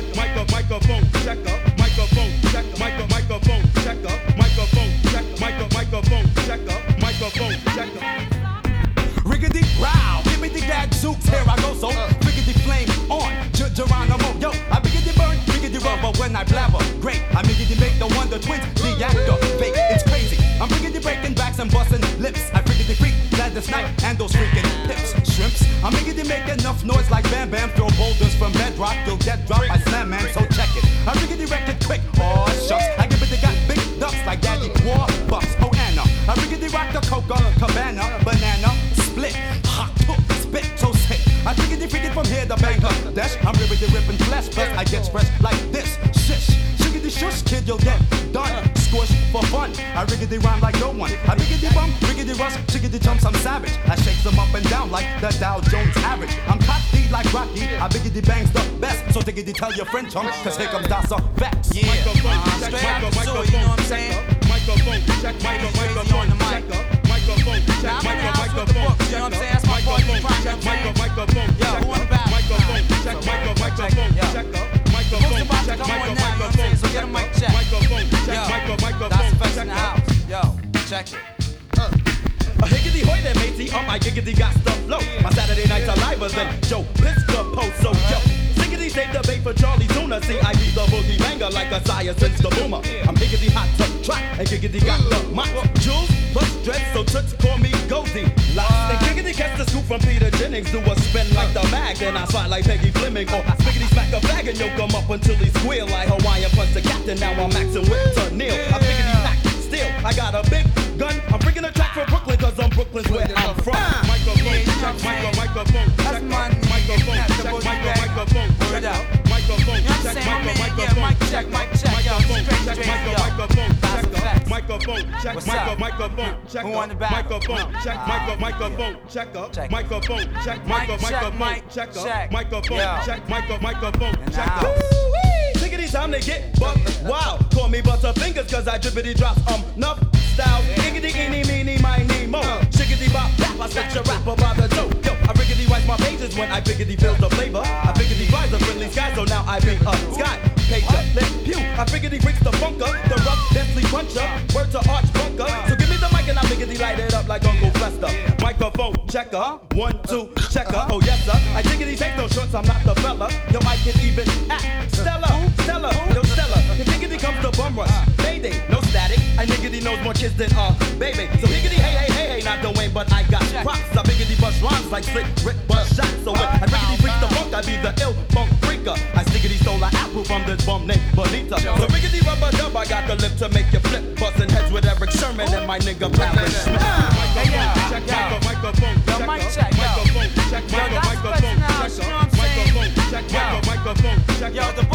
microphone checker, microphone checker, microphone checker, microphone checker, microphone checker, microphone checker. Riggedy row, give me the gadzooks, here I go, so riggedy flame on, Geronimo, yo, I biggity burn, riggedy rubber when I blabber, great, I biggity make the Wonder Twins, the actor, fake, it's crazy, I'm riggedy breaking backs and busting lips, I riggedy freak, Gladys Knight, and those freaking hips, shrimps, I'm riggedy make enough noise like Bam Bam, throw boulders from bedrock, you'll get dropped by Slam Man, so check it, I riggedy wreck it quick, oh shucks, I give it the got big ducks like Daddy War Bucks, oh Anna, I riggedy rock the Coca, Cabana, banana, split, hot, spit, so sick. I triggedy freaking from here to Bangladesh. I'm ribbity ripping flesh, plus I get fresh like this. Shish, shiggity shush, kid, you'll get done. Squish for fun. I riggedy rhyme like no one. I riggedy bum, riggedy rush, chiggity jumps, I'm savage. I shake them up and down like the Dow Jones average. I'm cocky like Rocky. I biggity bangs the best. So diggity tell your friend chum, cause here comes Dasa Vex. Yeah, straight out the sewer, you know what I'm saying? Microphone check, microphone checker. Microphone check, microphone check, you know what I'm saying? That's my party check, microphone yo, who in the back? microphone check, microphone checker, microphone check, microphone so get a mic check. microphone check, Yo, microphone that's effects check. in the house. Yo, check it. A higgity hoy there, matey, my giggity got stuff flow. My Saturday nights are liver than Joe Piscopo, so yo. Siggity save the bait for Charlie Tuna. See, I be the boogie banger like a sire since the boomer. I'm higgity hot to trot, and giggity got the mop. Jules plus dread, so toots call me Goldie. And giggity catch the scoop from Peter Jennings. Do a spin like the mag, then I spot like Peggy Fleming. Or spiggity smack a bag and yoke him up until he squeal. Like Hawaiian punch the captain, now I'm maxing with Tennille. I biggity pack still, I got a big gun. I'm bringing a track for Brooklyn, cause I'm Brooklyn's where I'm from. Microphone check, microphone check, microphone check, microphone Word out. microphone You know what I'm check, saying, my man? microphone Yeah, mic check, yo. microphone Straight, check, yo. microphone That's check, facts. microphone check, What's up? microphone check, Who on the back? microphone check, microphone check, Check. microphone check, Mic check, microphone mic check, check. microphone Yo. check, microphone In the check. house. Tickety time to get bucked. Wow, call me Butterfingers cause I drippity drops nuff style. Iggity eeny meeny miny mo. Shiggity bop bap, I snatch a rapper by the toe. Yo, I riggedy wipe my pages when I biggity feels the flavor. I biggity flies the friendly sky, so now I be a sky pager. Let pew, I biggity freaks the funker, the rough Bentley puncher. Word to Arch Bunker. So give me the mic and I biggity light it up like Uncle Fester. Microphone checker, 1, 2 checker. Oh yes sir, I diggity take no shorts, I'm not the fella. Yo, I can even act. Stella, yo Stella. If diggity comes to bum rush, Mayday, no static. I niggity knows more kids than baby. So higgity hey, not the Wayne, but I got props. I biggity bust rhymes like slick Rick bust shots. So when I biggity freak the funk, I be the ill funk freaker. I stiggity stole an apple from this bum named Bonita. So biggity rubber dub, I got the lip to make you flip. Bustin' heads with Eric Sherman and my nigga Paris. Microphone check, Yo, mic check, yo. microphone check, Yo, that's effects in the house, you know what I'm saying? microphone check, microphone check. Yo, the